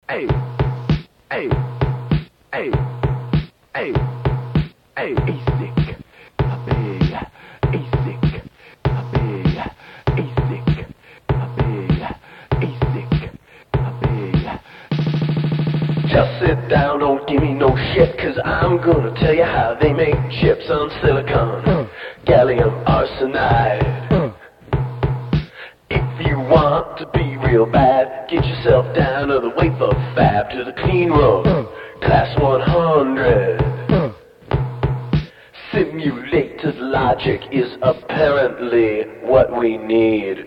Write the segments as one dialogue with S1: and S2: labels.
S1: hey, hey, hey, hey, hey, E-sick, a big, E-sick, a big, E-sick, a big, E-sick, a big. Just sit down, don't give me no shit, 'cause I'm gonna tell you how they make chips on silicon, gallium arsenide. If you want to be real bad, get yourself down to the wafer fab, to the clean room, class 100. Simulated logic is apparently what we need.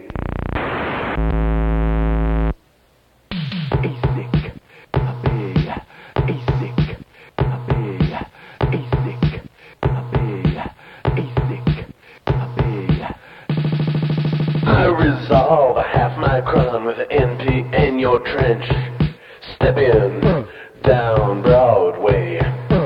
S1: E-sick, a big, E-sick, a big, E-sick, a big, E-sick, a big. I resolve a half micron with an NP in your trench. Step in, down Broadway.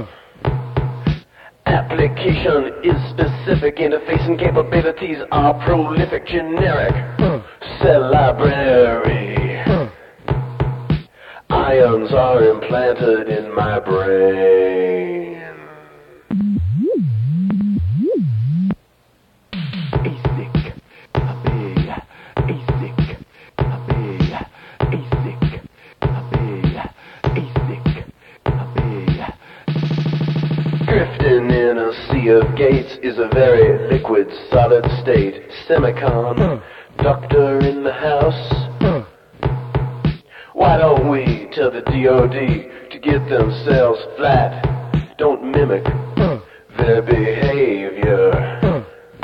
S1: Application is specific, interfacing capabilities are prolific, generic. Cell library. Ions are implanted in my brain. E-sick, a big, E-sick, a big, E-sick, a big, E-sick, a big. Drifting in a sea of gates is a very liquid, solid state. Semicon, doctor in the house. Why don't we tell the DOD to get themselves flat? Don't mimic their behavior.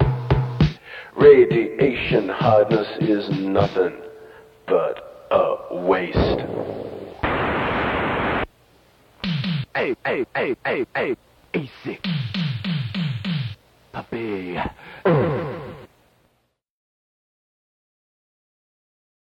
S1: Radiation hardness is nothing but a waste. Hey, hey, hey, hey, hey, E-sick.